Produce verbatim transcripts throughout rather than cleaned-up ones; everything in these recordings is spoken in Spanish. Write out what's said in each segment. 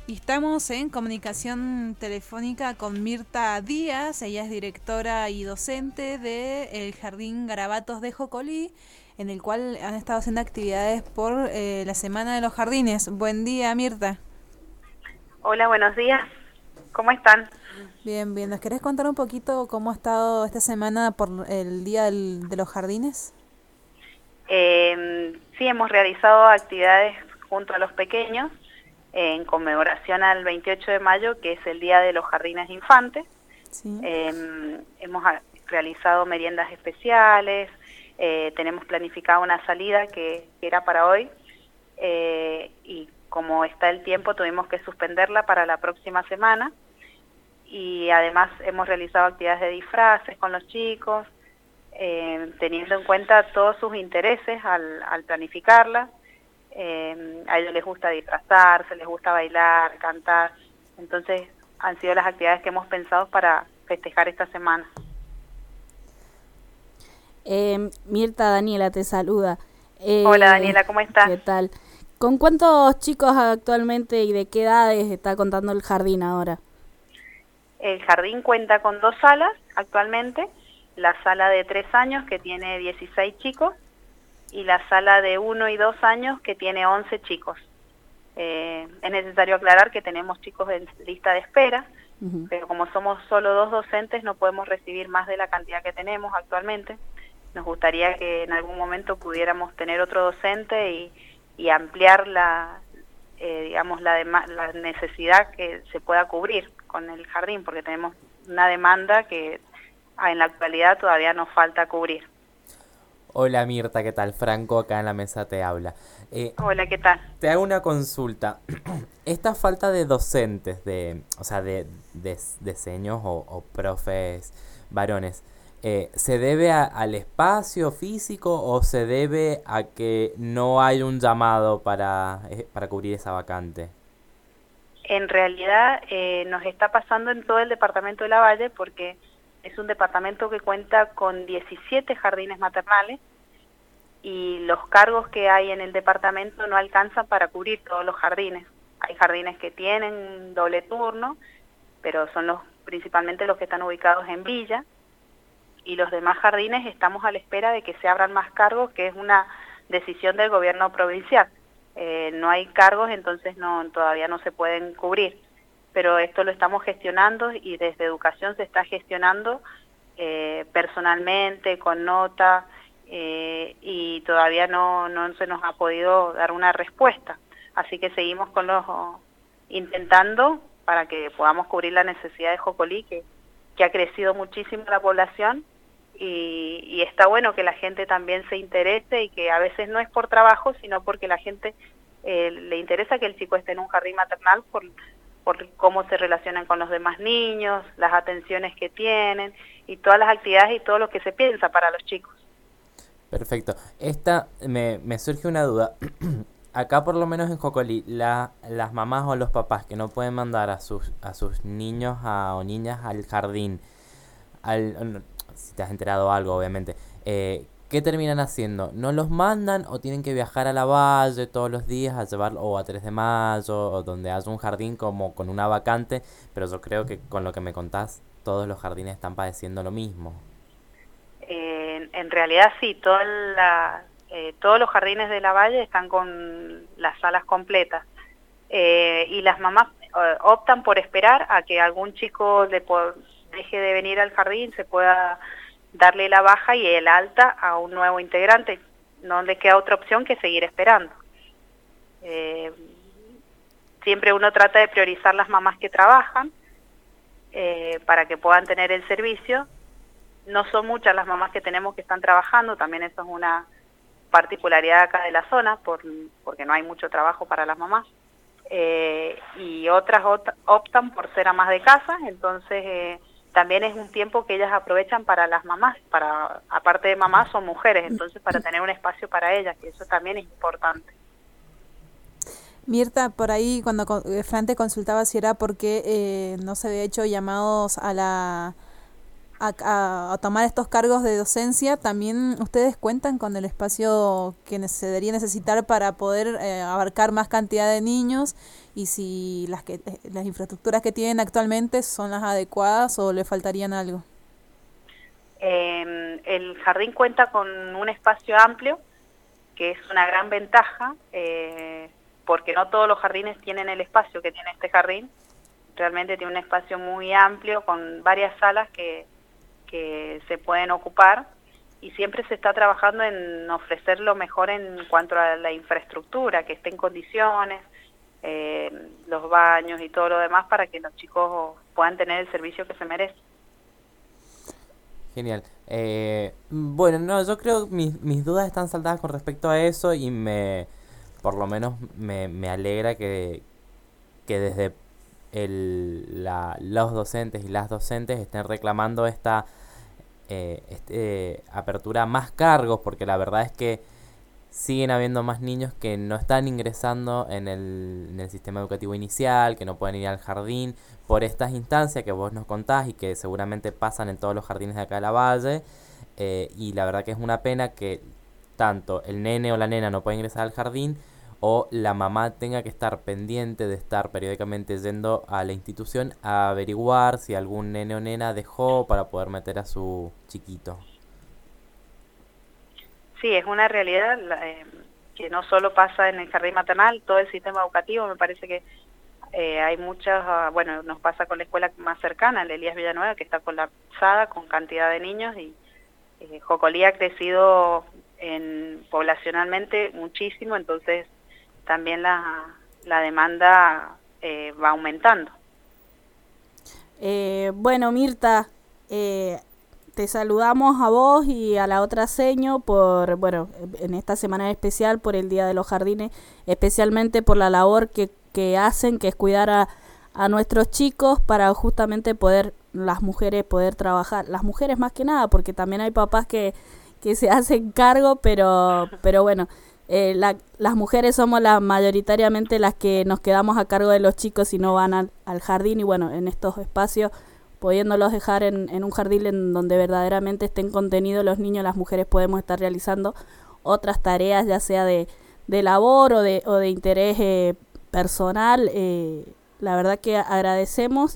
Y estamos en comunicación telefónica con Mirta Díaz. Ella es directora y docente del Jardín Garabatos de Jocolí, en el cual han estado haciendo actividades por eh, la Semana de los Jardines. Buen día, Mirta. Hola, buenos días. ¿Cómo están? Bien, bien. ¿Nos querés contar un poquito cómo ha estado esta semana por el Día del, de los Jardines? Eh, sí, hemos realizado actividades junto a los pequeños en conmemoración al veintiocho de mayo, que es el Día de los Jardines de Infantes. Sí. Eh, hemos realizado meriendas especiales, eh, tenemos planificada una salida que, que era para hoy, eh, y como está el tiempo tuvimos que suspenderla para la próxima semana, y además hemos realizado actividades de disfraces con los chicos, eh, teniendo en cuenta todos sus intereses al, al planificarla. Eh, a ellos les gusta disfrazarse, les gusta bailar, cantar, entonces han sido las actividades que hemos pensado para festejar esta semana. Eh, Mirta, Daniela te saluda. Eh, Hola Daniela, ¿cómo estás? ¿Qué tal? ¿Con cuántos chicos actualmente y de qué edades está contando el jardín ahora? El jardín cuenta con dos salas actualmente, la sala de tres años que tiene dieciséis chicos y la sala de uno y dos años que tiene once chicos. Eh, es necesario aclarar que tenemos chicos en lista de espera, uh-huh. pero como somos solo dos docentes no podemos recibir más de la cantidad que tenemos actualmente. Nos gustaría que en algún momento pudiéramos tener otro docente y, y ampliar la, eh, digamos, la, la necesidad que se pueda cubrir con el jardín, porque tenemos una demanda que en la actualidad todavía nos falta cubrir. Hola Mirta, ¿qué tal? Franco acá en la mesa te habla. Eh, Hola, ¿qué tal? Te hago una consulta. Esta falta de docentes, de, o sea, de, de, de seños o, o profes varones, eh, ¿se debe a, al espacio físico o se debe a que no hay un llamado para, eh, para cubrir esa vacante? En realidad eh, nos está pasando en todo el departamento de Lavalle porque es un departamento que cuenta con diecisiete jardines maternales y los cargos que hay en el departamento no alcanzan para cubrir todos los jardines. Hay jardines que tienen doble turno, pero son los principalmente los que están ubicados en Villa, y los demás jardines estamos a la espera de que se abran más cargos, que es una decisión del gobierno provincial. Eh, no hay cargos, entonces no todavía no se pueden cubrir. Pero esto lo estamos gestionando y desde educación se está gestionando eh, personalmente, con nota, eh, y todavía no, no se nos ha podido dar una respuesta. Así que seguimos con los intentando para que podamos cubrir la necesidad de Jocolí, que, que ha crecido muchísimo la población, y, y está bueno que la gente también se interese, y que a veces no es por trabajo, sino porque la gente eh, le interesa que el chico esté en un jardín maternal por por cómo se relacionan con los demás niños, las atenciones que tienen y todas las actividades y todo lo que se piensa para los chicos. Perfecto. Esta me, me surge una duda. Acá por lo menos en Jocolí, la, las mamás o los papás que no pueden mandar a sus a sus niños a, o niñas al jardín, al, si te has enterado algo obviamente, eh, ¿qué terminan haciendo? ¿No los mandan o tienen que viajar a la Valle todos los días a llevarlo, o a tres de mayo, o donde haya un jardín como con una vacante? Pero yo creo que con lo que me contás, todos los jardines están padeciendo lo mismo. Eh, en realidad sí, toda la, eh, todos los jardines de la Valle están con las salas completas. Eh, y las mamás eh, optan por esperar a que algún chico de, por, deje de venir al jardín, se pueda darle la baja y el alta a un nuevo integrante. No le queda otra opción que seguir esperando. Eh, siempre uno trata de priorizar las mamás que trabajan eh, para que puedan tener el servicio. No son muchas las mamás que tenemos que están trabajando, también eso es una particularidad acá de la zona, por, porque no hay mucho trabajo para las mamás. Eh, y otras ot- optan por ser amas de casa, entonces eh, también es un tiempo que ellas aprovechan para las mamás, para aparte de mamás son mujeres, entonces para tener un espacio para ellas, que eso también es importante. Mirta, por ahí cuando Fran te consultaba si era porque eh, no se había hecho llamados a la a, a, a tomar estos cargos de docencia, ¿también ustedes cuentan con el espacio que se debería necesitar para poder eh, abarcar más cantidad de niños y si las que eh, las infraestructuras que tienen actualmente son las adecuadas o le faltarían algo. Eh, el jardín cuenta con un espacio amplio, que es una gran ventaja, eh, porque no todos los jardines tienen el espacio que tiene este jardín. Realmente tiene un espacio muy amplio con varias salas que, que se pueden ocupar, y siempre se está trabajando en ofrecer lo mejor en cuanto a la infraestructura, que esté en condiciones, eh, los baños y todo lo demás, para que los chicos puedan tener el servicio que se merecen. Genial. Eh, bueno, no, yo creo que mis, mis dudas están saldadas con respecto a eso, y me, por lo menos me, me alegra que, que desde el, la, los docentes y las docentes estén reclamando esta eh, este, apertura a más cargos, porque la verdad es que siguen habiendo más niños que no están ingresando en el, en el sistema educativo inicial, que no pueden ir al jardín por estas instancias que vos nos contás y que seguramente pasan en todos los jardines de acá de la Valle, eh, y la verdad que es una pena que tanto el nene o la nena no pueda ingresar al jardín, o la mamá tenga que estar pendiente de estar periódicamente yendo a la institución a averiguar si algún nene o nena dejó para poder meter a su chiquito. Sí, es una realidad eh, que no solo pasa en el jardín maternal, todo el sistema educativo. Me parece que eh, hay muchas, uh, bueno, nos pasa con la escuela más cercana, el Elías Villanueva, que está colapsada con cantidad de niños, y eh, Jocolí ha crecido en, poblacionalmente muchísimo, entonces también la, la demanda eh, va aumentando. Eh, bueno, Mirta, eh, te saludamos a vos y a la otra seño por, bueno, en esta semana especial por el Día de los Jardines, especialmente por la labor que, que hacen, que es cuidar a, a nuestros chicos para justamente poder, las mujeres poder trabajar, las mujeres más que nada, porque también hay papás que, que se hacen cargo, pero, pero bueno, eh, la, las mujeres somos las mayoritariamente las que nos quedamos a cargo de los chicos y no van al, al jardín, y bueno, en estos espacios, pudiéndolos dejar en, en un jardín en donde verdaderamente estén contenidos los niños, las mujeres podemos estar realizando otras tareas, ya sea de, de labor o de, o de interés eh, personal. Eh, la verdad que agradecemos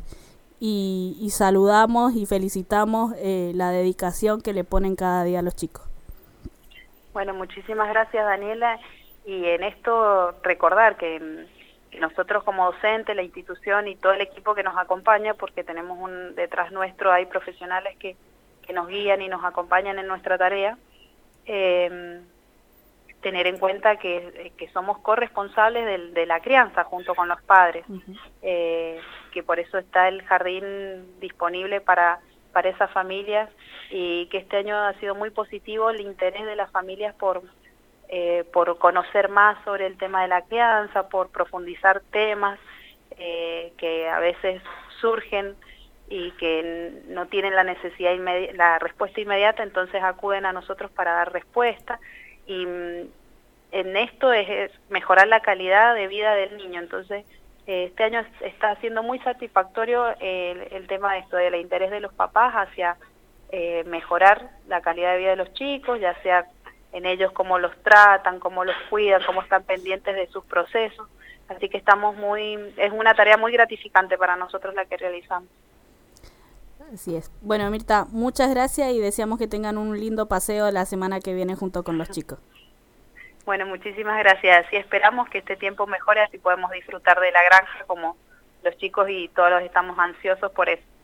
y, y saludamos y felicitamos eh, la dedicación que le ponen cada día a los chicos. Bueno, muchísimas gracias, Daniela, y en esto recordar que nosotros como docentes, la institución y todo el equipo que nos acompaña, porque tenemos un detrás nuestro, hay profesionales que, que nos guían y nos acompañan en nuestra tarea, eh, tener en cuenta que, que somos corresponsables de, de la crianza junto con los padres, uh-huh. eh, que por eso está el jardín disponible para, para esas familias, y que este año ha sido muy positivo el interés de las familias por... Eh, por conocer más sobre el tema de la crianza, por profundizar temas eh, que a veces surgen y que no tienen la necesidad inmedi- la respuesta inmediata, entonces acuden a nosotros para dar respuesta, y mm, en esto es, es mejorar la calidad de vida del niño. Entonces eh, este año está siendo muy satisfactorio el, el tema de esto, del interés de los papás hacia eh, mejorar la calidad de vida de los chicos, ya sea en ellos cómo los tratan, cómo los cuidan, cómo están pendientes de sus procesos. Así que estamos muy, es una tarea muy gratificante para nosotros la que realizamos. Así es. Bueno, Mirta, muchas gracias y deseamos que tengan un lindo paseo la semana que viene junto con los chicos. Bueno, muchísimas gracias. Y esperamos que este tiempo mejore, así podemos disfrutar de la granja como los chicos y todos los estamos ansiosos por eso.